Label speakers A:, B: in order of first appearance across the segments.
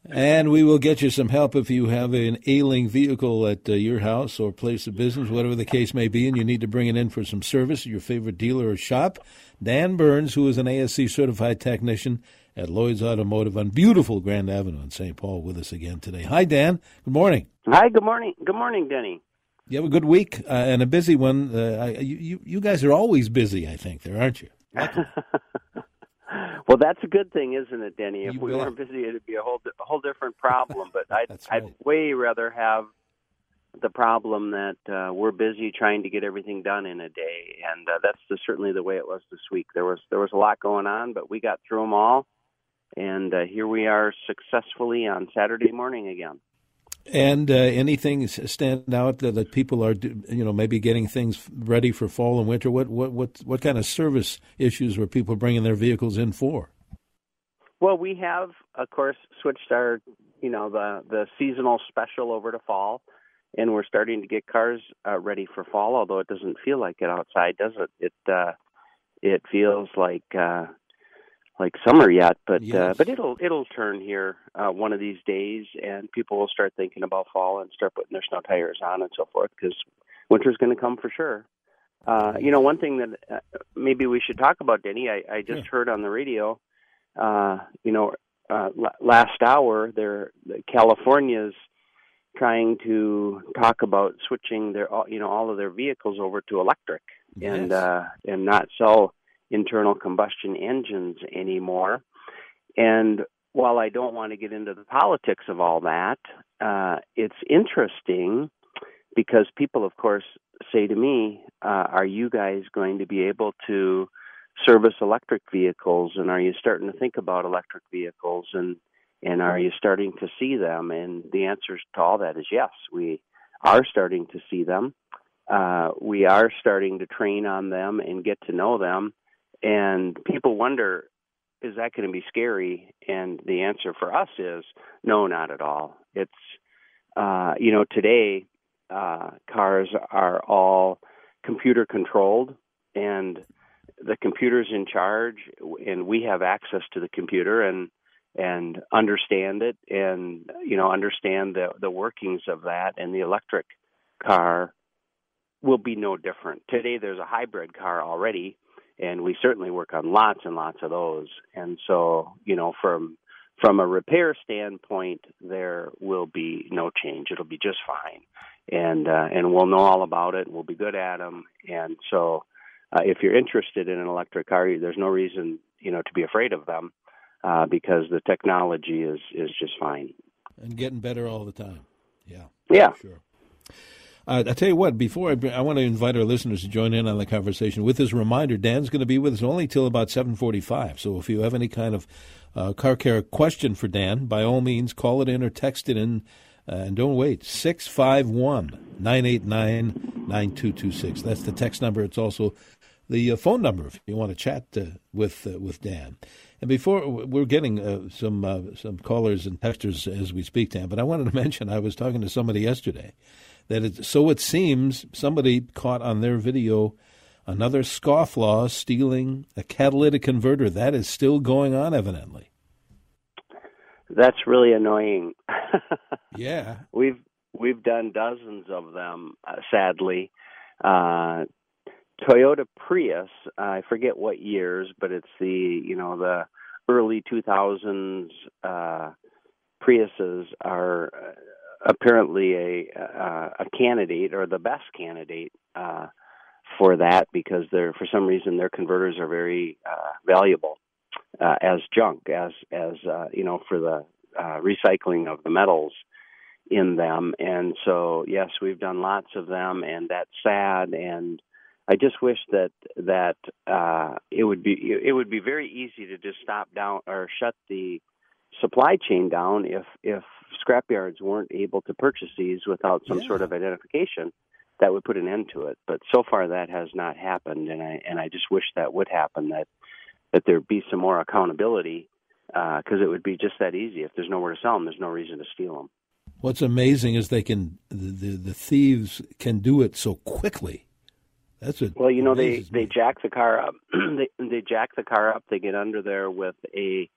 A: And we will get you some help if you have an ailing vehicle at your house or place of business, whatever the case may be, and you need to bring it in for some service at your favorite dealer or shop. Dan Burns, who is an ASC certified technician at Lloyd's Automotive on beautiful Grand Avenue in St. Paul, with us again today. Hi, Dan. Good morning.
B: Hi, good morning. Good morning, Denny.
A: You have a good week and a busy one. You guys are always busy, I think, there, aren't you?
B: Well, that's a good thing, isn't it, Denny? If
A: You
B: we
A: bet.
B: weren't busy, it'd be a whole different problem. But
A: That's right.
B: I'd way rather have the problem that we're busy trying to get everything done in a day, and that's certainly the way it was this week. There was a lot going on, but we got through them all, and here we are successfully on Saturday morning again.
A: And anything stand out that people are, maybe getting things ready for fall and winter? What kind of service issues were people bringing their vehicles in for?
B: Well, we have, of course, switched our, the seasonal special over to fall, and we're starting to get cars ready for fall. Although it doesn't feel like it outside, does it? It feels like summer yet, but
A: Yes.
B: but it'll turn here one of these days, and people will start thinking about fall and start putting their snow tires on and so forth, because winter's going to come for sure. One thing that maybe we should talk about, Denny, I just heard on the radio, last hour, California's trying to talk about switching all of their vehicles over to electric.
A: Yes.
B: and not sell internal combustion engines anymore. And while I don't want to get into the politics of all that, it's interesting because people, of course, say to me, are you guys going to be able to service electric vehicles? And are you starting to think about electric vehicles? And are you starting to see them? And the answer to all that is yes, we are starting to see them. We are starting to train on them and get to know them. And people wonder, is that going to be scary? And the answer for us is no, not at all. It's, today cars are all computer controlled, and the computer's in charge, and we have access to the computer and understand it and, understand the workings of that. And the electric car will be no different. Today there's a hybrid car already, and we certainly work on lots and lots of those. And so, from a repair standpoint, there will be no change. It'll be just fine. And we'll know all about it. We'll be good at them. And so if you're interested in an electric car, there's no reason, to be afraid of them because the technology is just fine.
A: And getting better all the time. Yeah.
B: Yeah.
A: Sure. I tell you what, before I want to invite our listeners to join in on the conversation. With this reminder, Dan's going to be with us only till about 7:45. So if you have any kind of car care question for Dan, by all means, call it in or text it in. And don't wait, 651-989-9226. That's the text number. It's also the phone number if you want to chat with Dan. And before, we're getting some callers and texters as we speak, Dan, but I wanted to mention I was talking to somebody yesterday that it seems somebody caught on their video another scofflaw stealing a catalytic converter. That is still going on, evidently.
B: That's really annoying.
A: Yeah.
B: We've done dozens of them, sadly. Toyota Prius, I forget what years, but it's the early 2000s Priuses are apparently a candidate, or the best candidate for that, because for some reason their converters are very valuable as junk, as for the recycling of the metals in them. And so yes, we've done lots of them, and that's sad. And I just wish that it would be very easy to just stop down or shut the supply chain down if scrapyards weren't able to purchase these without some sort of identification. That would put an end to it. But so far that has not happened, and I just wish that would happen, that there'd be some more accountability, because it would be just that easy. If there's nowhere to sell them, there's no reason to steal them.
A: What's amazing is the thieves can do it so quickly. That's what.
B: Well, they jack the car up. they jack the car up. They get under there with a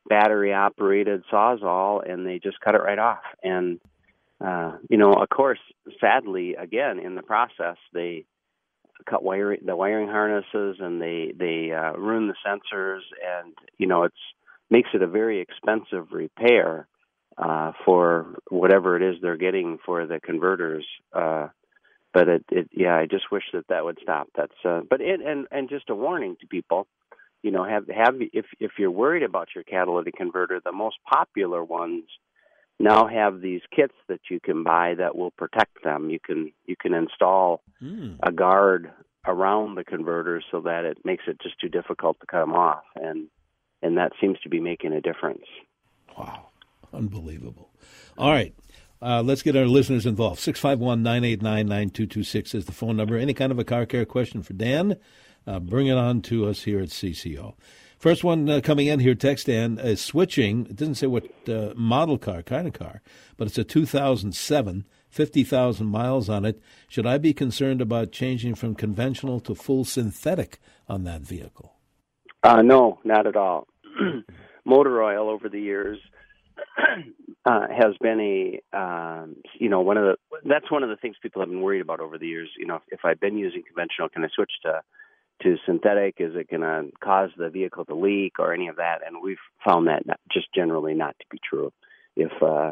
B: battery-operated Sawzall, and they just cut it right off. And of course, sadly, again in the process, they cut the wiring harnesses, and they ruin the sensors, and it's makes it a very expensive repair for whatever it is they're getting for the converters. But I just wish that would stop. That's and just a warning to people, if you're worried about your catalytic converter, the most popular ones now have these kits that you can buy that will protect them. You can install a guard around the converter so that it makes it just too difficult to cut them off, and that seems to be making a difference.
A: Wow, unbelievable! All right. Let's get our listeners involved. 651-989-9226 is the phone number. Any kind of a car care question for Dan, bring it on to us here at CCO. First one coming in here, text Dan, is switching. It doesn't say what model car, kind of car, but it's a 2007, 50,000 miles on it. Should I be concerned about changing from conventional to full synthetic on that vehicle?
B: No, not at all. Motor oil over the years has been that's one of the things people have been worried about over the years. If I've been using conventional, can I switch to synthetic? Is it going to cause the vehicle to leak or any of that? And we've found that just generally not to be true. If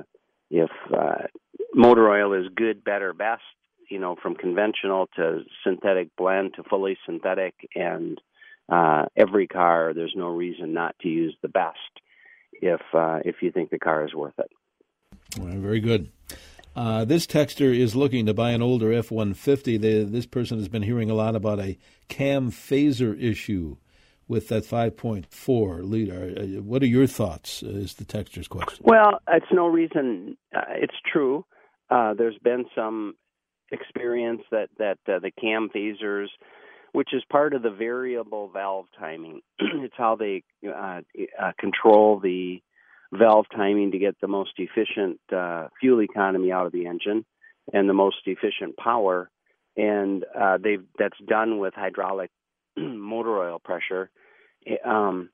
B: motor oil is good, better, best, from conventional to synthetic blend to fully synthetic, and every car, there's no reason not to use the best if you think the car is worth it.
A: Well, very good. This texter is looking to buy an older F-150. This person has been hearing a lot about a cam phaser issue with that 5.4 liter. What are your thoughts, is the texter's question.
B: Well, it's no reason. It's true. There's been some experience that the cam phasers, which is part of the variable valve timing. It's how they control the valve timing to get the most efficient fuel economy out of the engine and the most efficient power. And that's done with hydraulic motor oil pressure. And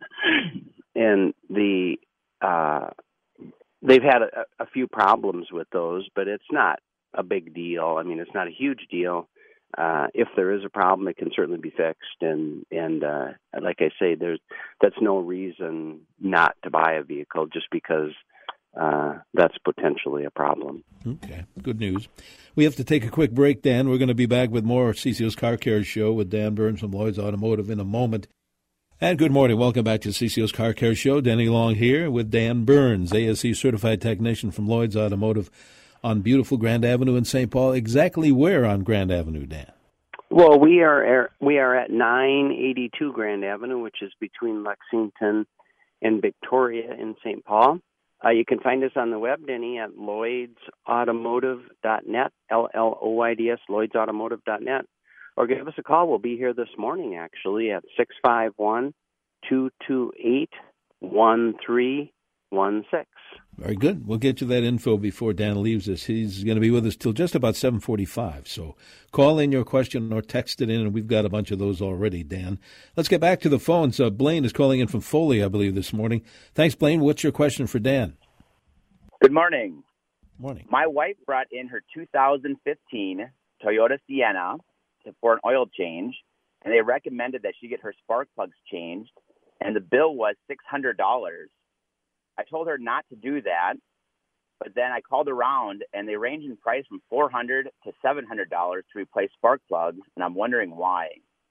B: they've had a few problems with those, but it's not a big deal. I mean, it's not a huge deal. If there is a problem, it can certainly be fixed, and like I say, that's no reason not to buy a vehicle just because that's potentially a problem.
A: Okay, good news. We have to take a quick break, Dan. We're going to be back with more CCO's Car Care Show with Dan Burns from Lloyd's Automotive in a moment. And good morning. Welcome back to CCO's Car Care Show. Denny Long here with Dan Burns, ASE certified technician from Lloyd's Automotive on beautiful Grand Avenue in St. Paul. Exactly where on Grand Avenue, Dan?
B: Well, we are at 982 Grand Avenue, which is between Lexington and Victoria in St. Paul. You can find us on the web, Denny, at lloydsautomotive.net, LLOYDS, lloydsautomotive.net, or give us a call. We'll be here this morning, actually, at 651-228-1316.
A: Very good. We'll get you that info before Dan leaves us. He's going to be with us till just about 7:45. So call in your question or text it in, and we've got a bunch of those already, Dan. Let's get back to the phones. Blaine is calling in from Foley, I believe, this morning. Thanks, Blaine. What's your question for Dan?
C: Good morning.
A: Morning.
C: My wife brought in her 2015 Toyota Sienna for an oil change, and they recommended that she get her spark plugs changed, and the bill was $600. I told her not to do that, but then I called around, and they range in price from $400 to $700 to replace spark plugs, and I'm wondering why.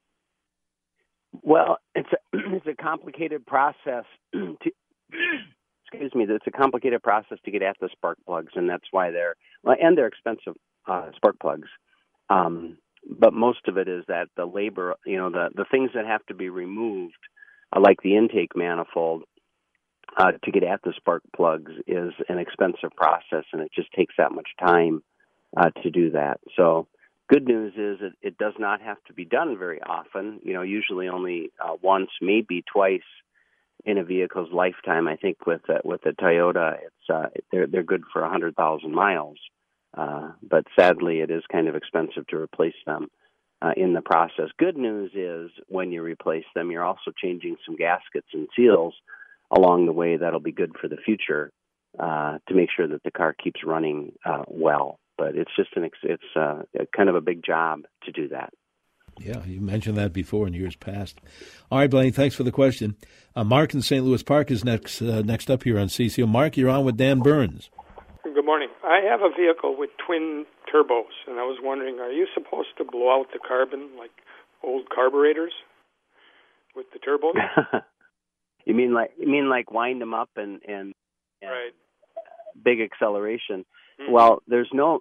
B: Well, it's a complicated process it's a complicated process to get at the spark plugs, and that's why they're expensive spark plugs. But most of it is that the labor, the things that have to be removed, like the intake manifold, to get at the spark plugs is an expensive process, and it just takes that much time to do that. So good news is it does not have to be done very often, usually only once, maybe twice in a vehicle's lifetime. I think with the Toyota, they're good for 100,000 miles, but sadly it is kind of expensive to replace them in the process. Good news is when you replace them, you're also changing some gaskets and seals along the way that'll be good for the future to make sure that the car keeps running well. But it's just kind of a big job to do that.
A: Yeah, you mentioned that before in years past. All right, Blaine, thanks for the question. Mark in St. Louis Park is next up here on CCO. Mark, you're on with Dan Burns.
D: Good morning. I have a vehicle with twin turbos, and I was wondering, are you supposed to blow out the carbon like old carburetors with the turbos?
B: You mean like wind them up and
D: right.
B: Big acceleration?
D: Mm-hmm.
B: Well, there's no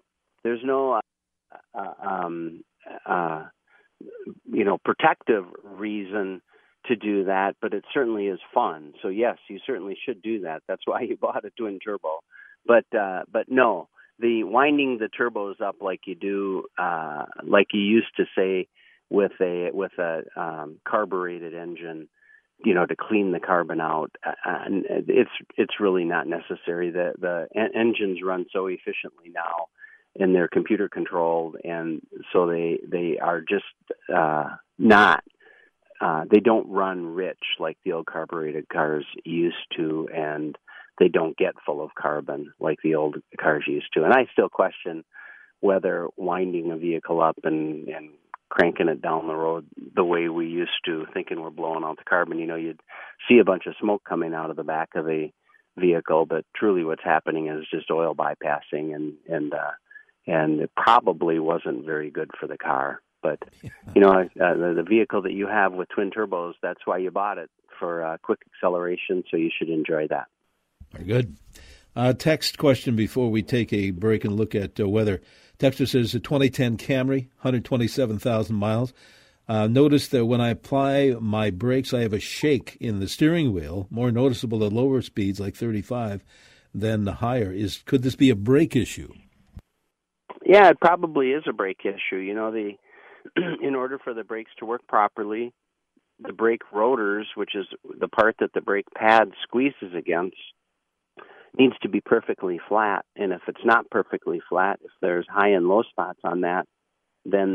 B: protective reason to do that, but it certainly is fun. So yes, you certainly should do that. That's why you bought a twin turbo. But no, the winding the turbos up like you do, like you used to say with a carbureted engine, to clean the carbon out, and it's really not necessary. The engines run so efficiently now, and they're computer controlled, and so they are just not. They don't run rich like the old carbureted cars used to, and they don't get full of carbon like the old cars used to. And I still question whether winding a vehicle up and cranking it down the road the way we used to, thinking we're blowing out the carbon, you'd see a bunch of smoke coming out of the back of a vehicle, but truly what's happening is just oil bypassing, and it probably wasn't very good for the car. But, the vehicle that you have with twin turbos, that's why you bought it, for quick acceleration, so you should enjoy that.
A: Very good. Text question before we take a break and look at weather. Texter says, a 2010 Camry, 127,000 miles. Notice that when I apply my brakes, I have a shake in the steering wheel, more noticeable at lower speeds like 35 than the higher. Could this be a brake issue?
B: Yeah, it probably is a brake issue. In order for the brakes to work properly, the brake rotors, which is the part that the brake pad squeezes against, needs to be perfectly flat. And if it's not perfectly flat, if there's high and low spots on that, then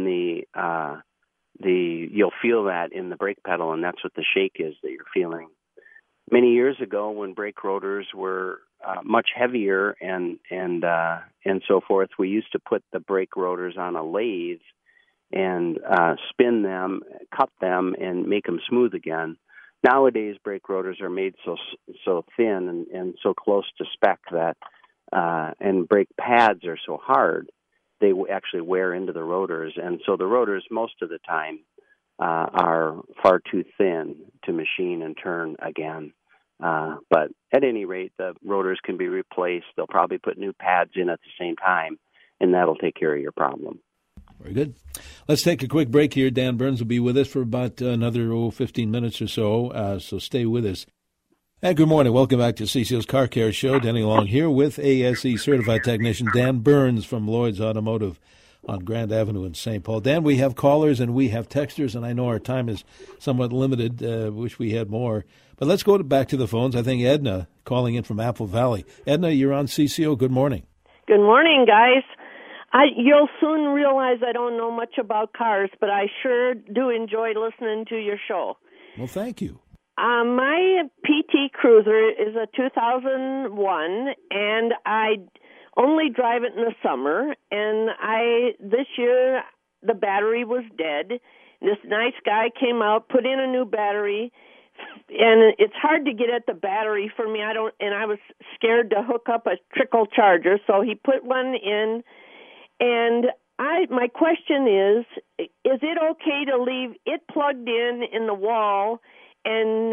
B: you'll feel that in the brake pedal, and that's what the shake is that you're feeling. Many years ago, when brake rotors were much heavier and so forth, we used to put the brake rotors on a lathe and spin them, cut them, and make them smooth again. Nowadays, brake rotors are made so thin and so close to spec that, and brake pads are so hard, they actually wear into the rotors. And so the rotors, most of the time, are far too thin to machine and turn again. But at any rate, the rotors can be replaced. They'll probably put new pads in at the same time, and that'll take care of your problem.
A: Very good. Let's take a quick break here. Dan Burns will be with us for about another 15 minutes or so, so stay with us. And good morning. Welcome back to CCO's Car Care Show. Danny Long here with ASE Certified Technician Dan Burns from Lloyd's Automotive on Grand Avenue in St. Paul. Dan, we have callers and we have texters, and I know our time is somewhat limited. Wish we had more. But let's go back to the phones. I think Edna calling in from Apple Valley. Edna, you're on CCO. Good morning.
E: Good morning, guys. You'll soon realize I don't know much about cars, but I sure do enjoy listening to your show.
A: Well, thank you.
E: My PT Cruiser is a 2001, and I only drive it in the summer. And this year the battery was dead. This nice guy came out, put in a new battery, and it's hard to get at the battery for me. I was scared to hook up a trickle charger, so he put one in. And my question is it okay to leave it plugged in the wall, and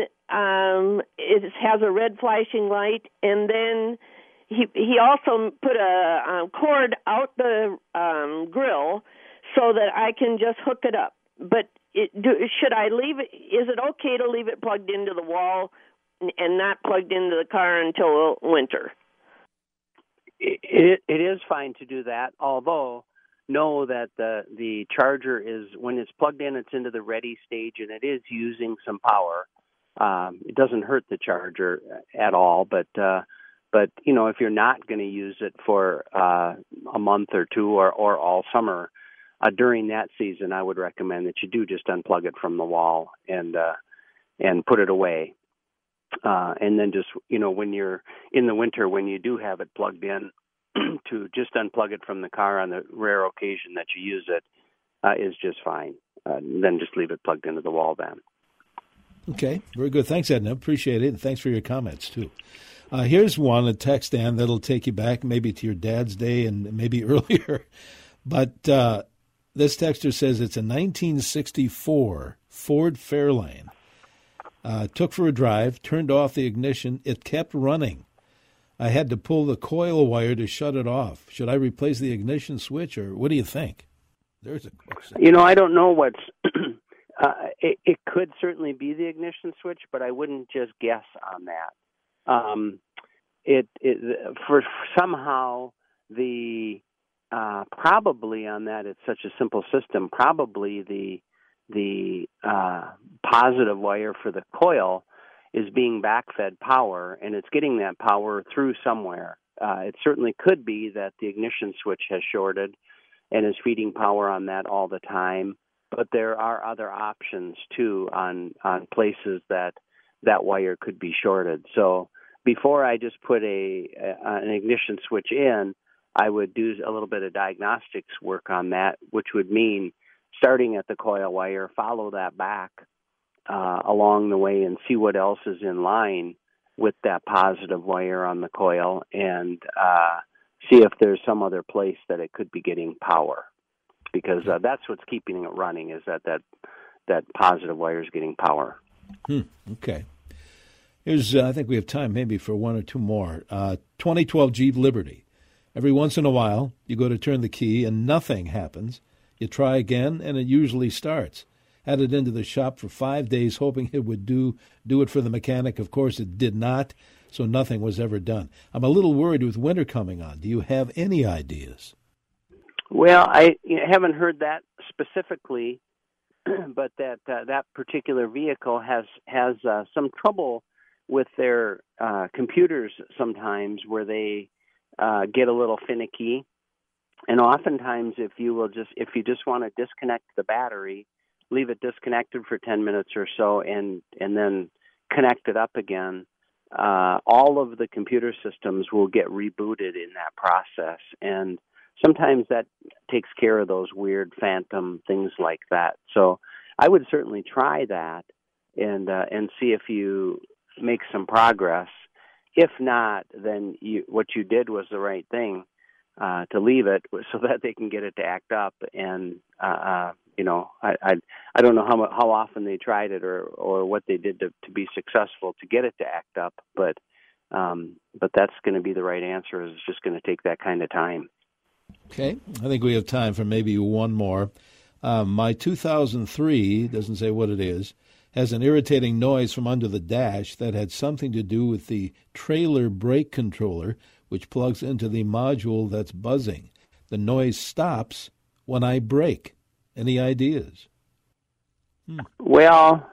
E: it has a red flashing light, and then he also put a cord out the grill so that I can just hook it up. But should I leave it? Is it okay to leave it plugged into the wall and not plugged into the car until winter?
B: It is fine to do that, although know that the charger is, when it's plugged in, it's into the ready stage, and it is using some power. It doesn't hurt the charger at all, but if you're not going to use it for a month or two or all summer, during that season, I would recommend that you do just unplug it from the wall and put it away. And then just, when you're in the winter, when you do have it plugged in, to just unplug it from the car on the rare occasion that you use it is just fine. Then just leave it plugged into the wall then.
A: Okay, very good. Thanks, Edna. Appreciate it. And thanks for your comments, too. Here's one, a text, Dan, that'll take you back maybe to your dad's day and maybe earlier. But this texter says it's a 1964 Ford Fairlane. Took for a drive, turned off the ignition. It kept running. I had to pull the coil wire to shut it off. Should I replace the ignition switch, or what do you think? There's a question.
B: I don't know what's it could certainly be the ignition switch, but I wouldn't just guess on that. For somehow the probably on that, it's such a simple system. Probably the positive wire for the coil is being backfed power, and it's getting that power through somewhere. It certainly could be that the ignition switch has shorted and is feeding power on that all the time. But there are other options, too, on places that wire could be shorted. So before I just put an ignition switch in, I would do a little bit of diagnostics work on that, which would mean starting at the coil wire, follow that back along the way and see what else is in line with that positive wire on the coil, and see if there's some other place that it could be getting power. Because that's what's keeping it running, is that positive wire is getting power.
A: Okay. Here's, I think we have time maybe for one or two more. 2012 Jeep Liberty. Every once in a while, you go to turn the key and nothing happens. You try again, and it usually starts. Had it into the shop for 5 days, hoping it would do it for the mechanic. Of course, it did not, so nothing was ever done. I'm a little worried with winter coming on. Do you have any ideas?
B: Well, I haven't heard that specifically, but that particular vehicle has some trouble with their computers sometimes, where they get a little finicky. And oftentimes, if you just want to disconnect the battery, leave it disconnected for 10 minutes or so, and then connect it up again, all of the computer systems will get rebooted in that process. And sometimes that takes care of those weird phantom things like that. So I would certainly try that and see if you make some progress. If not, then what you did was the right thing, to leave it so that they can get it to act up. And I don't know how often they tried it or what they did to be successful to get it to act up, but that's going to be the right answer. It's just going to take that kind of time.
A: Okay, I think we have time for maybe one more. My 2003, doesn't say what it is, has an irritating noise from under the dash that had something to do with the trailer brake controller, which plugs into the module that's buzzing. The noise stops when I brake. Any ideas?
B: Well,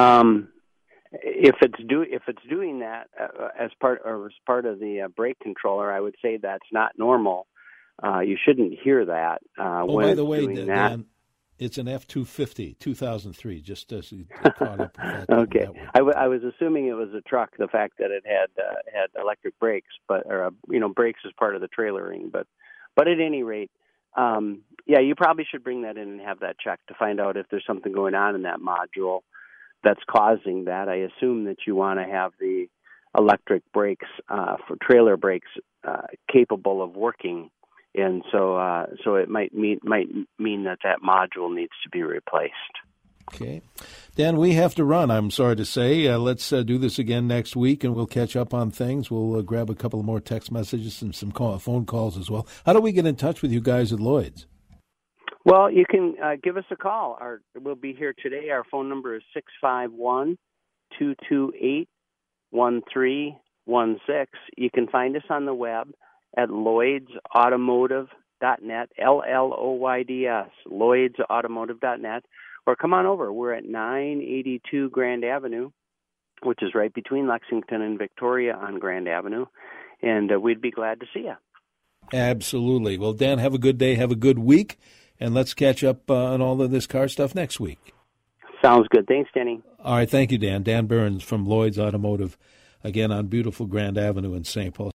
B: if it's doing that as part of the brake controller, I would say that's not normal. You shouldn't hear that.
A: By the way, Dan, it's an F-250, 2003. Just caught up with that.
B: Okay, I was assuming it was a truck. The fact that it had electric brakes, brakes as part of the trailering. But at any rate, you probably should bring that in and have that checked to find out if there's something going on in that module that's causing that. I assume that you want to have the electric brakes for trailer brakes capable of working. And so it might mean that module needs to be replaced.
A: Okay. Dan, we have to run, I'm sorry to say. Let's do this again next week, and we'll catch up on things. We'll grab a couple more text messages and some phone calls as well. How do we get in touch with you guys at Lloyd's?
B: Well, you can give us a call. We'll be here today. Our phone number is 651-228-1316. You can find us on the web at LloydsAutomotive.net, LLOYDS, LloydsAutomotive.net, or come on over. We're at 982 Grand Avenue, which is right between Lexington and Victoria on Grand Avenue, and we'd be glad to see you.
A: Absolutely. Well, Dan, have a good day, have a good week, and let's catch up on all of this car stuff next week.
B: Sounds good. Thanks, Denny.
A: All right, thank you, Dan. Dan Burns from Lloyd's Automotive, again on beautiful Grand Avenue in St. Paul.